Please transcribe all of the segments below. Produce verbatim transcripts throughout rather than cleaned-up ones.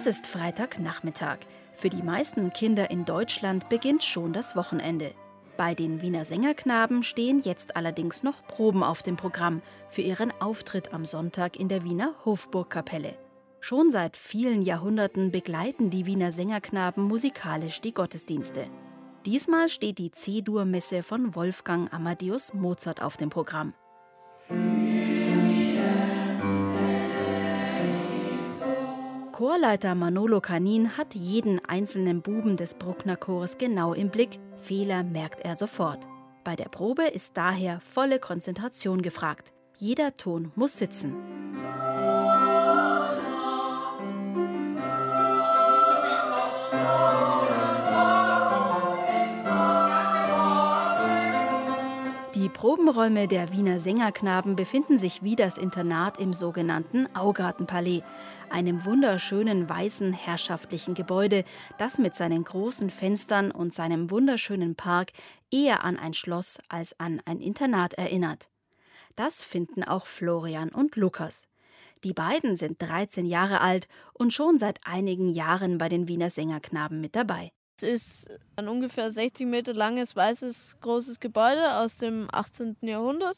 Es ist Freitagnachmittag. Für die meisten Kinder in Deutschland beginnt schon das Wochenende. Bei den Wiener Sängerknaben stehen jetzt allerdings noch Proben auf dem Programm für ihren Auftritt am Sonntag in der Wiener Hofburgkapelle. Schon seit vielen Jahrhunderten begleiten die Wiener Sängerknaben musikalisch die Gottesdienste. Diesmal steht die C-Dur-Messe von Wolfgang Amadeus Mozart auf dem Programm. Chorleiter Manolo Canin hat jeden einzelnen Buben des Bruckner Chores genau im Blick. Fehler merkt er sofort. Bei der Probe ist daher volle Konzentration gefragt. Jeder Ton muss sitzen. Die Probenräume der Wiener Sängerknaben befinden sich wie das Internat im sogenannten Augartenpalais, einem wunderschönen weißen herrschaftlichen Gebäude, das mit seinen großen Fenstern und seinem wunderschönen Park eher an ein Schloss als an ein Internat erinnert. Das finden auch Florian und Lukas. Die beiden sind dreizehn Jahre alt und schon seit einigen Jahren bei den Wiener Sängerknaben mit dabei. Es ist ein ungefähr sechzig Meter langes, weißes, großes Gebäude aus dem achtzehnten Jahrhundert,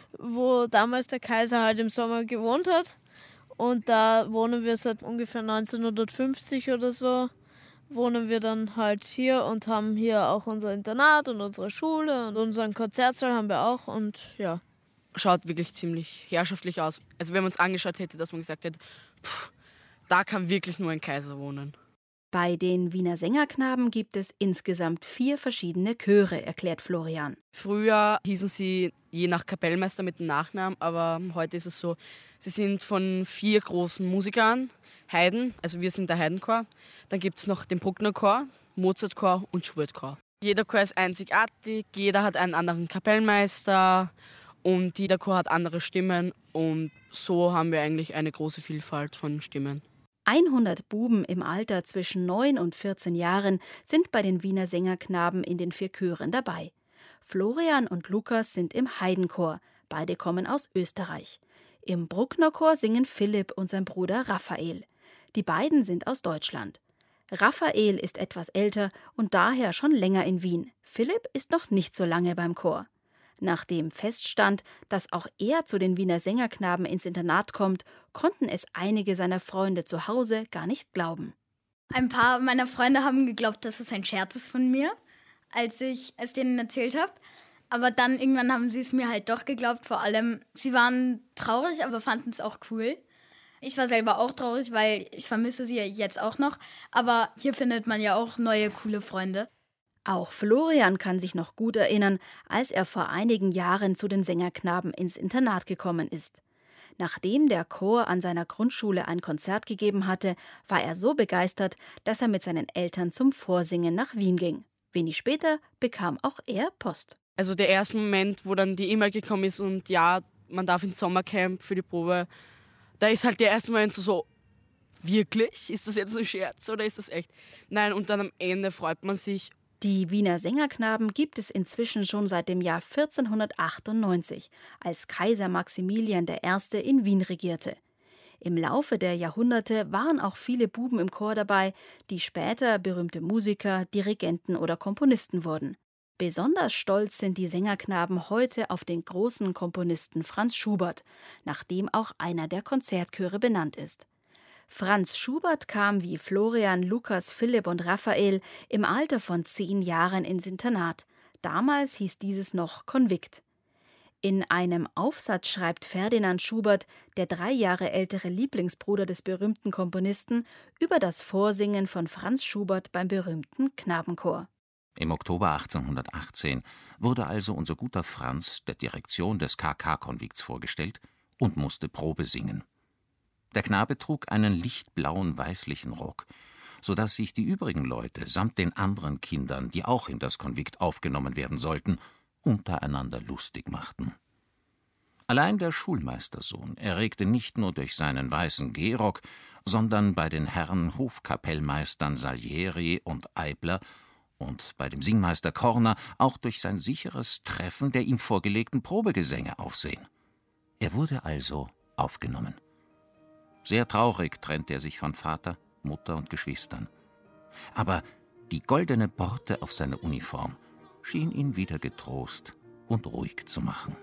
wo damals der Kaiser halt im Sommer gewohnt hat. Und da wohnen wir seit ungefähr neunzehnhundertfünfzig oder so, wohnen wir dann halt hier und haben hier auch unser Internat und unsere Schule und unseren Konzertsaal haben wir auch und ja. Schaut wirklich ziemlich herrschaftlich aus. Also wenn man uns angeschaut hätte, dass man gesagt hätte, pff, da kann wirklich nur ein Kaiser wohnen. Bei den Wiener Sängerknaben gibt es insgesamt vier verschiedene Chöre, erklärt Florian. Früher hießen sie je nach Kapellmeister mit dem Nachnamen, aber heute ist es so, sie sind von vier großen Musikern, Haydn, also wir sind der Haydn-Chor, dann gibt es noch den Bruckner Chor, Mozart-Chor und Schubert-Chor. Jeder Chor ist einzigartig, jeder hat einen anderen Kapellmeister und jeder Chor hat andere Stimmen und so haben wir eigentlich eine große Vielfalt von Stimmen. hundert Buben im Alter zwischen neun und vierzehn Jahren sind bei den Wiener Sängerknaben in den vier Chören dabei. Florian und Lukas sind im Haydn-Chor, beide kommen aus Österreich. Im Bruckner Chor singen Philipp und sein Bruder Raphael. Die beiden sind aus Deutschland. Raphael ist etwas älter und daher schon länger in Wien. Philipp ist noch nicht so lange beim Chor. Nachdem feststand, dass auch er zu den Wiener Sängerknaben ins Internat kommt, konnten es einige seiner Freunde zu Hause gar nicht glauben. Ein paar meiner Freunde haben geglaubt, dass es ein Scherz ist von mir, als ich es denen erzählt habe. Aber dann irgendwann haben sie es mir halt doch geglaubt. Vor allem, sie waren traurig, aber fanden es auch cool. Ich war selber auch traurig, weil ich vermisse sie jetzt auch noch. Aber hier findet man ja auch neue, coole Freunde. Auch Florian kann sich noch gut erinnern, als er vor einigen Jahren zu den Sängerknaben ins Internat gekommen ist. Nachdem der Chor an seiner Grundschule ein Konzert gegeben hatte, war er so begeistert, dass er mit seinen Eltern zum Vorsingen nach Wien ging. Wenig später bekam auch er Post. Also der erste Moment, wo dann die E-Mail gekommen ist und ja, man darf ins Sommercamp für die Probe, da ist halt der erste Moment so, so wirklich? Ist das jetzt ein Scherz oder ist das echt? Nein, und dann am Ende freut man sich. Die Wiener Sängerknaben gibt es inzwischen schon seit dem Jahr vierzehnhundertachtundneunzig, als Kaiser Maximilian der Erste in Wien regierte. Im Laufe der Jahrhunderte waren auch viele Buben im Chor dabei, die später berühmte Musiker, Dirigenten oder Komponisten wurden. Besonders stolz sind die Sängerknaben heute auf den großen Komponisten Franz Schubert, nach dem auch einer der Konzertchöre benannt ist. Franz Schubert kam wie Florian, Lukas, Philipp und Raphael im Alter von zehn Jahren ins Internat. Damals hieß dieses noch Konvikt. In einem Aufsatz schreibt Ferdinand Schubert, der drei Jahre ältere Lieblingsbruder des berühmten Komponisten, über das Vorsingen von Franz Schubert beim berühmten Knabenchor. Im Oktober achtzehnhundertachtzehn wurde also unser guter Franz der Direktion des K K-Konvikts vorgestellt und musste Probe singen. Der Knabe trug einen lichtblauen, weißlichen Rock, so dass sich die übrigen Leute samt den anderen Kindern, die auch in das Konvikt aufgenommen werden sollten, untereinander lustig machten. Allein der Schulmeistersohn erregte nicht nur durch seinen weißen Gehrock, sondern bei den Herren Hofkapellmeistern Salieri und Eibler und bei dem Singmeister Korner auch durch sein sicheres Treffen der ihm vorgelegten Probegesänge Aufsehen. Er wurde also aufgenommen. Sehr traurig trennte er sich von Vater, Mutter und Geschwistern. Aber die goldene Borte auf seiner Uniform schien ihn wieder getrost und ruhig zu machen.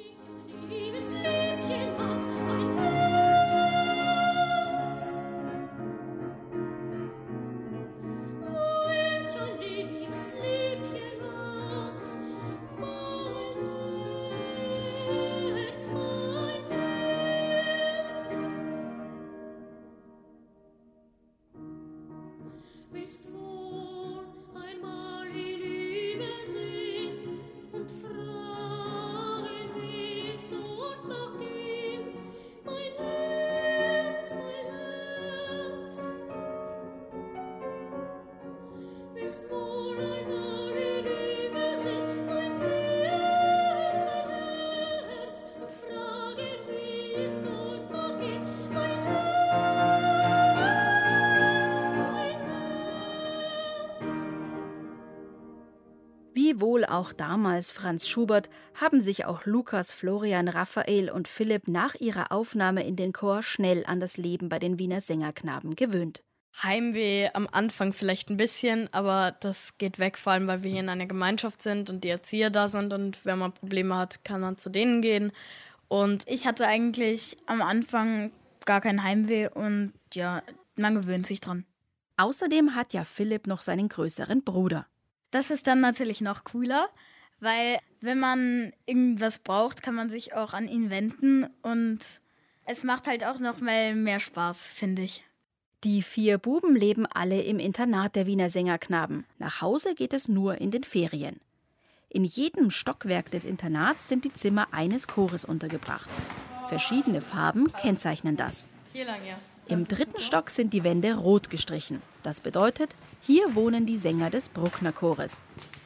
Wie wohl auch damals Franz Schubert haben sich auch Lukas, Florian, Raphael und Philipp nach ihrer Aufnahme in den Chor schnell an das Leben bei den Wiener Sängerknaben gewöhnt. Heimweh am Anfang vielleicht ein bisschen, aber das geht weg, vor allem weil wir hier in einer Gemeinschaft sind und die Erzieher da sind und wenn man Probleme hat, kann man zu denen gehen. Und ich hatte eigentlich am Anfang gar kein Heimweh und ja, man gewöhnt sich dran. Außerdem hat ja Philipp noch seinen größeren Bruder. Das ist dann natürlich noch cooler, weil wenn man irgendwas braucht, kann man sich auch an ihn wenden und es macht halt auch noch mal mehr Spaß, finde ich. Die vier Buben leben alle im Internat der Wiener Sängerknaben. Nach Hause geht es nur in den Ferien. In jedem Stockwerk des Internats sind die Zimmer eines Chores untergebracht. Verschiedene Farben kennzeichnen das. hier lang, ja. Im dritten Stock sind die Wände rot gestrichen. Das bedeutet, hier wohnen die Sänger des Bruckner Chores.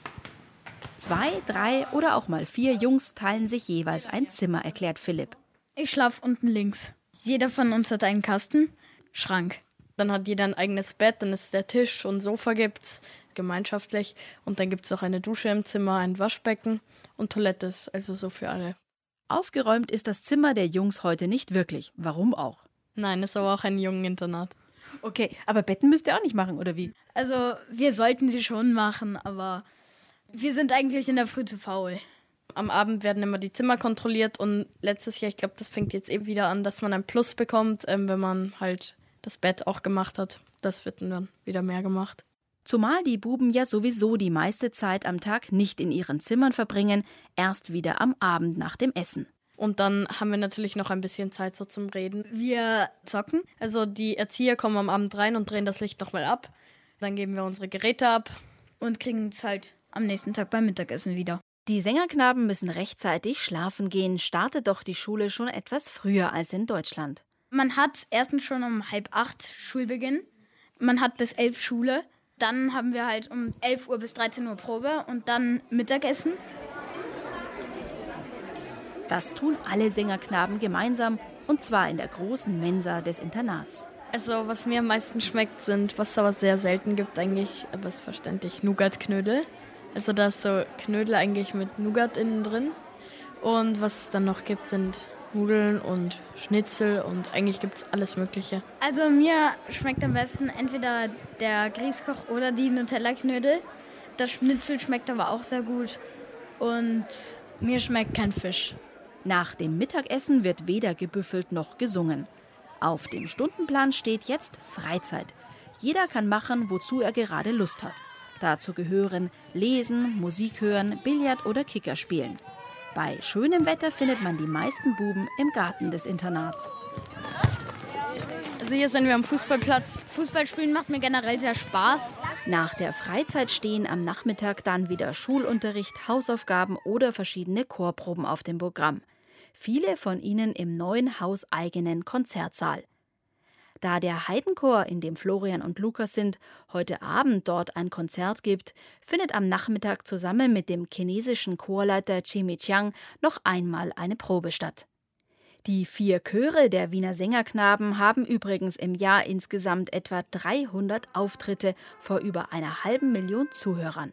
Zwei, drei oder auch mal vier Jungs teilen sich jeweils ein Zimmer, erklärt Philipp. Ich schlafe unten links. Jeder von uns hat einen Kasten, Schrank. Dann hat jeder ein eigenes Bett, dann ist der Tisch und Sofa gibt's gemeinschaftlich. Und dann gibt es auch eine Dusche im Zimmer, ein Waschbecken und Toilette, ist also so für alle. Aufgeräumt ist das Zimmer der Jungs heute nicht wirklich. Warum auch? Nein, ist aber auch ein Jungeninternat. Okay, aber Betten müsst ihr auch nicht machen, oder wie? Also wir sollten sie schon machen, aber wir sind eigentlich in der Früh zu faul. Am Abend werden immer die Zimmer kontrolliert und letztes Jahr, ich glaube, das fängt jetzt eben wieder an, dass man ein Plus bekommt, ähm, wenn man halt das Bett auch gemacht hat. Das wird dann wieder mehr gemacht. Zumal die Buben ja sowieso die meiste Zeit am Tag nicht in ihren Zimmern verbringen, erst wieder am Abend nach dem Essen. Und dann haben wir natürlich noch ein bisschen Zeit so zum Reden. Wir zocken. Also die Erzieher kommen am Abend rein und drehen das Licht nochmal ab. Dann geben wir unsere Geräte ab. Und kriegen es halt am nächsten Tag beim Mittagessen wieder. Die Sängerknaben müssen rechtzeitig schlafen gehen, startet doch die Schule schon etwas früher als in Deutschland. Man hat erstens schon um halb acht Schulbeginn. Man hat bis elf Schule. Dann haben wir halt um elf Uhr bis dreizehn Uhr Probe und dann Mittagessen. Das tun alle Sängerknaben gemeinsam, und zwar in der großen Mensa des Internats. Also was mir am meisten schmeckt, sind, was es aber sehr selten gibt eigentlich, aber ist verständlich, Nougat-Knödel. Also da ist so Knödel eigentlich mit Nougat innen drin. Und was es dann noch gibt, sind Nudeln und Schnitzel und eigentlich gibt es alles Mögliche. Also mir schmeckt am besten entweder der Grießkoch oder die Nutella-Knödel. Das Schnitzel schmeckt aber auch sehr gut und mir schmeckt kein Fisch. Nach dem Mittagessen wird weder gebüffelt noch gesungen. Auf dem Stundenplan steht jetzt Freizeit. Jeder kann machen, wozu er gerade Lust hat. Dazu gehören Lesen, Musik hören, Billard oder Kicker spielen. Bei schönem Wetter findet man die meisten Buben im Garten des Internats. Also hier sind wir am Fußballplatz. Fußballspielen macht mir generell sehr Spaß. Nach der Freizeit stehen am Nachmittag dann wieder Schulunterricht, Hausaufgaben oder verschiedene Chorproben auf dem Programm. Viele von ihnen im neuen hauseigenen Konzertsaal. Da der Heidenchor, in dem Florian und Lukas sind, heute Abend dort ein Konzert gibt, findet am Nachmittag zusammen mit dem chinesischen Chorleiter Jimmy Chiang noch einmal eine Probe statt. Die vier Chöre der Wiener Sängerknaben haben übrigens im Jahr insgesamt etwa dreihundert Auftritte vor über einer halben Million Zuhörern.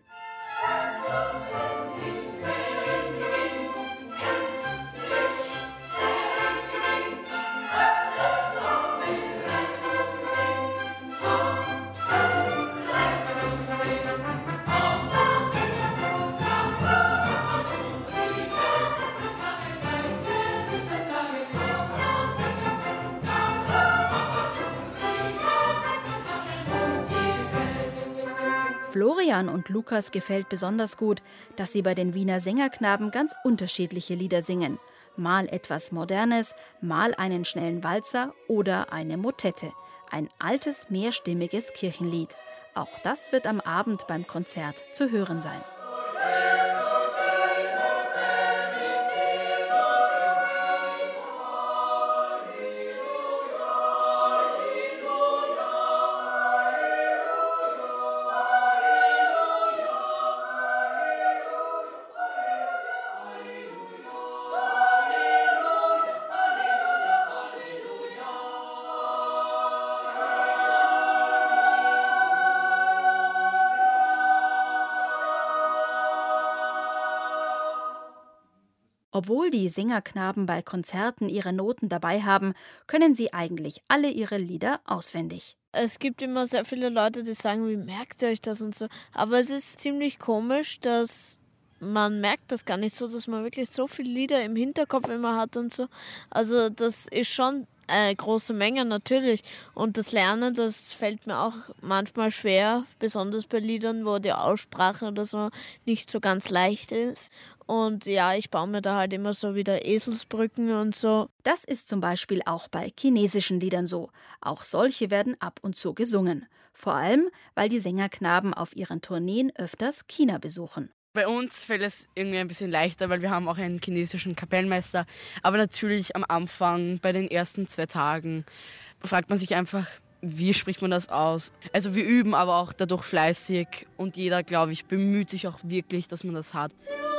Florian und Lukas gefällt besonders gut, dass sie bei den Wiener Sängerknaben ganz unterschiedliche Lieder singen. Mal etwas Modernes, mal einen schnellen Walzer oder eine Motette. Ein altes, mehrstimmiges Kirchenlied. Auch das wird am Abend beim Konzert zu hören sein. Obwohl die Sängerknaben bei Konzerten ihre Noten dabei haben, können sie eigentlich alle ihre Lieder auswendig. Es gibt immer sehr viele Leute, die sagen, wie merkt ihr euch das und so. Aber es ist ziemlich komisch, dass man merkt das gar nicht so, dass man wirklich so viele Lieder im Hinterkopf immer hat und so. Also das ist schon eine große Menge natürlich. Und das Lernen, das fällt mir auch manchmal schwer, besonders bei Liedern, wo die Aussprache oder so nicht so ganz leicht ist. Und ja, ich baue mir da halt immer so wieder Eselsbrücken und so. Das ist zum Beispiel auch bei chinesischen Liedern so. Auch solche werden ab und zu gesungen. Vor allem, weil die Sängerknaben auf ihren Tourneen öfters China besuchen. Bei uns fällt es irgendwie ein bisschen leichter, weil wir haben auch einen chinesischen Kapellmeister. Aber natürlich am Anfang, bei den ersten zwei Tagen, fragt man sich einfach, wie spricht man das aus? Also wir üben aber auch dadurch fleißig und jeder, glaube ich, bemüht sich auch wirklich, dass man das hat.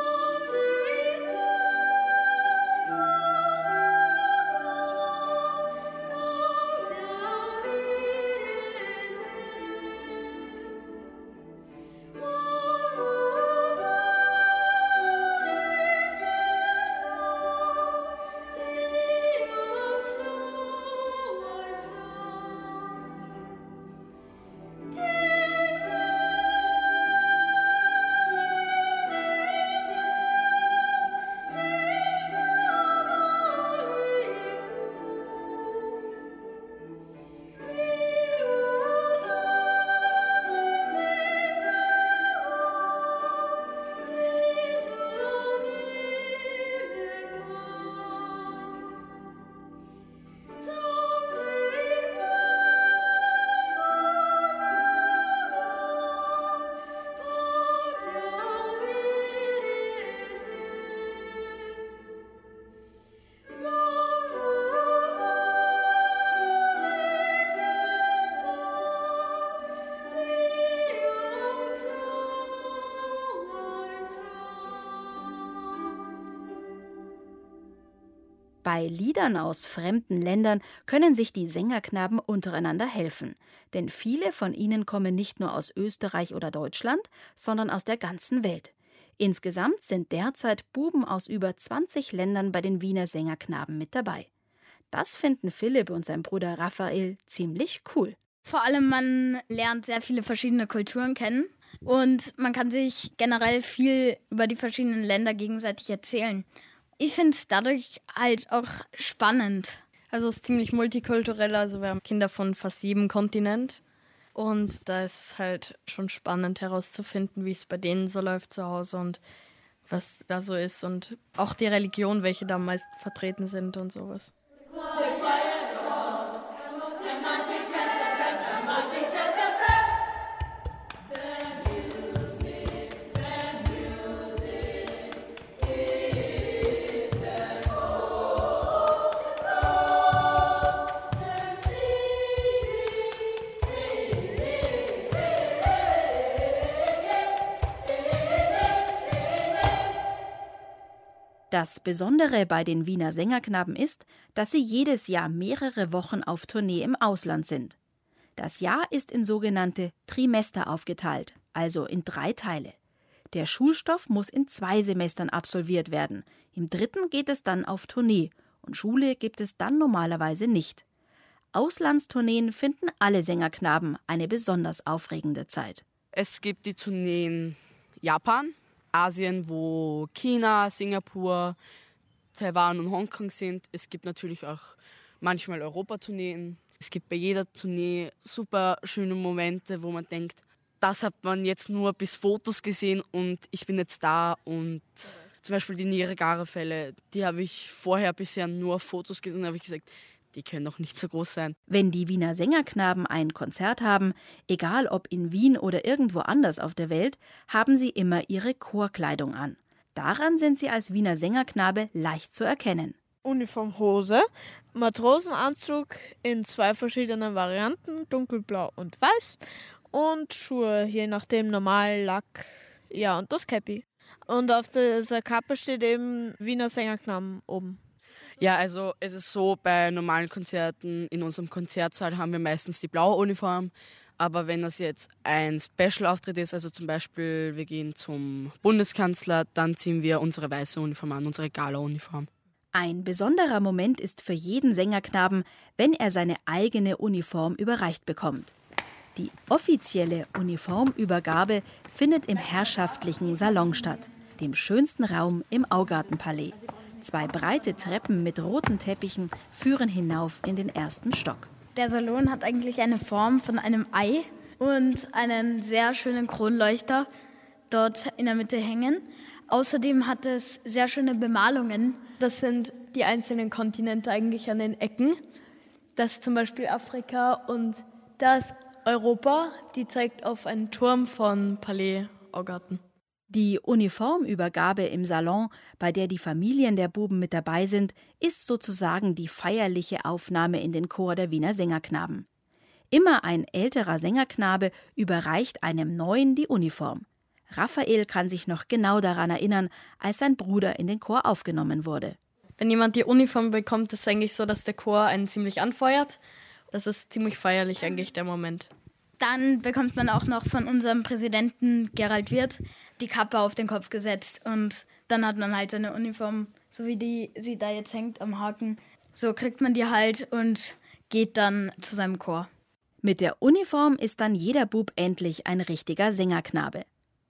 Bei Liedern aus fremden Ländern können sich die Sängerknaben untereinander helfen. Denn viele von ihnen kommen nicht nur aus Österreich oder Deutschland, sondern aus der ganzen Welt. Insgesamt sind derzeit Buben aus über zwanzig Ländern bei den Wiener Sängerknaben mit dabei. Das finden Philipp und sein Bruder Raphael ziemlich cool. Vor allem, man lernt sehr viele verschiedene Kulturen kennen und man kann sich generell viel über die verschiedenen Länder gegenseitig erzählen. Ich finde es dadurch halt auch spannend. Also es ist ziemlich multikulturell, also wir haben Kinder von fast jedem Kontinent. Und da ist es halt schon spannend herauszufinden, wie es bei denen so läuft zu Hause und was da so ist. Und auch die Religion, welche da meist vertreten sind und sowas. Das Besondere bei den Wiener Sängerknaben ist, dass sie jedes Jahr mehrere Wochen auf Tournee im Ausland sind. Das Jahr ist in sogenannte Trimester aufgeteilt, also in drei Teile. Der Schulstoff muss in zwei Semestern absolviert werden. Im dritten geht es dann auf Tournee und Schule gibt es dann normalerweise nicht. Auslandstourneen finden alle Sängerknaben eine besonders aufregende Zeit. Es gibt die Tourneen Japan, Asien, wo China, Singapur, Taiwan und Hongkong sind. Es gibt natürlich auch manchmal Europatourneen. Es gibt bei jeder Tournee super schöne Momente, wo man denkt, das hat man jetzt nur bis Fotos gesehen und ich bin jetzt da. Und zum Beispiel die Niagara-Fälle, die habe ich vorher bisher nur auf Fotos gesehen und habe ich gesagt, die können doch nicht so groß sein. Wenn die Wiener Sängerknaben ein Konzert haben, egal ob in Wien oder irgendwo anders auf der Welt, haben sie immer ihre Chorkleidung an. Daran sind sie als Wiener Sängerknabe leicht zu erkennen. Uniformhose, Matrosenanzug in zwei verschiedenen Varianten, dunkelblau und weiß und Schuhe, je nachdem normal, Lack, ja und das Käppi. Und auf dieser Kappe steht eben Wiener Sängerknaben oben. Ja, also es ist so, bei normalen Konzerten in unserem Konzertsaal haben wir meistens die blaue Uniform. Aber wenn das jetzt ein Special-Auftritt ist, also zum Beispiel wir gehen zum Bundeskanzler, dann ziehen wir unsere weiße Uniform an, unsere Gala-Uniform. Ein besonderer Moment ist für jeden Sängerknaben, wenn er seine eigene Uniform überreicht bekommt. Die offizielle Uniformübergabe findet im herrschaftlichen Salon statt, dem schönsten Raum im Augartenpalais. Zwei breite Treppen mit roten Teppichen führen hinauf in den ersten Stock. Der Salon hat eigentlich eine Form von einem Ei und einen sehr schönen Kronleuchter dort in der Mitte hängen. Außerdem hat es sehr schöne Bemalungen. Das sind die einzelnen Kontinente eigentlich an den Ecken. Das ist zum Beispiel Afrika und das Europa, die zeigt auf einen Turm von Palais Augarten. Die Uniformübergabe im Salon, bei der die Familien der Buben mit dabei sind, ist sozusagen die feierliche Aufnahme in den Chor der Wiener Sängerknaben. Immer ein älterer Sängerknabe überreicht einem Neuen die Uniform. Raphael kann sich noch genau daran erinnern, als sein Bruder in den Chor aufgenommen wurde. Wenn jemand die Uniform bekommt, ist es eigentlich so, dass der Chor einen ziemlich anfeuert. Das ist ziemlich feierlich eigentlich, der Moment. Dann bekommt man auch noch von unserem Präsidenten Gerald Wirth die Kappe auf den Kopf gesetzt und dann hat man halt seine Uniform, so wie die sie da jetzt hängt am Haken. So kriegt man die halt und geht dann zu seinem Chor. Mit der Uniform ist dann jeder Bub endlich ein richtiger Sängerknabe.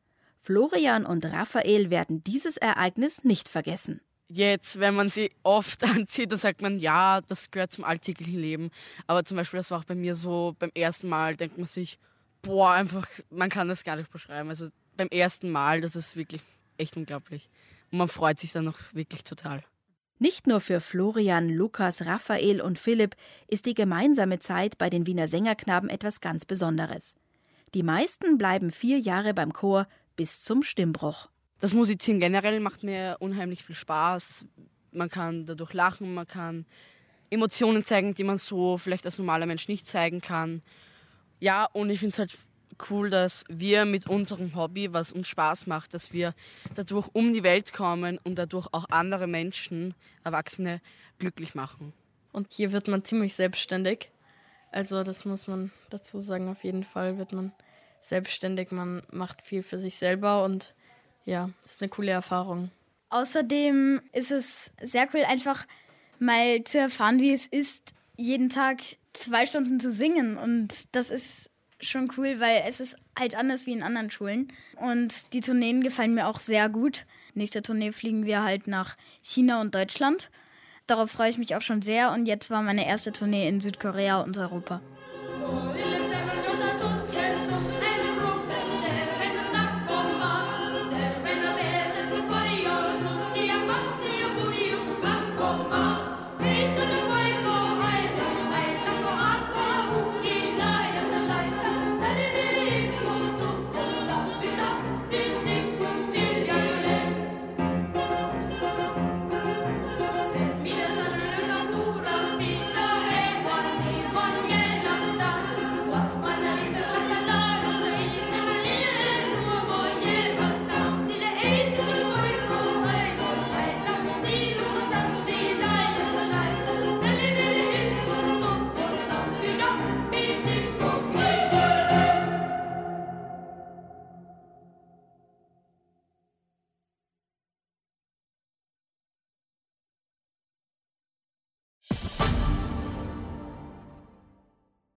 Florian und Raphael werden dieses Ereignis nicht vergessen. Jetzt, wenn man sie oft anzieht, dann sagt man, ja, das gehört zum alltäglichen Leben. Aber zum Beispiel, das war auch bei mir so, beim ersten Mal denkt man sich, boah, einfach, man kann das gar nicht beschreiben. Also beim ersten Mal, das ist wirklich echt unglaublich. Und man freut sich dann auch wirklich total. Nicht nur für Florian, Lukas, Raphael und Philipp ist die gemeinsame Zeit bei den Wiener Sängerknaben etwas ganz Besonderes. Die meisten bleiben vier Jahre beim Chor bis zum Stimmbruch. Das Musizieren generell macht mir unheimlich viel Spaß. Man kann dadurch lachen, man kann Emotionen zeigen, die man so vielleicht als normaler Mensch nicht zeigen kann. Ja, und ich finde es halt cool, dass wir mit unserem Hobby, was uns Spaß macht, dass wir dadurch um die Welt kommen und dadurch auch andere Menschen, Erwachsene, glücklich machen. Und hier wird man ziemlich selbstständig. Also das muss man dazu sagen, auf jeden Fall wird man selbstständig. Man macht viel für sich selber und ja, das ist eine coole Erfahrung. Außerdem ist es sehr cool, einfach mal zu erfahren, wie es ist, jeden Tag zwei Stunden zu singen. Und das ist schon cool, weil es ist halt anders wie in anderen Schulen. Und die Tourneen gefallen mir auch sehr gut. Nächste Tournee fliegen wir halt nach China und Deutschland. Darauf freue ich mich auch schon sehr. Und jetzt war meine erste Tournee in Südkorea und Europa.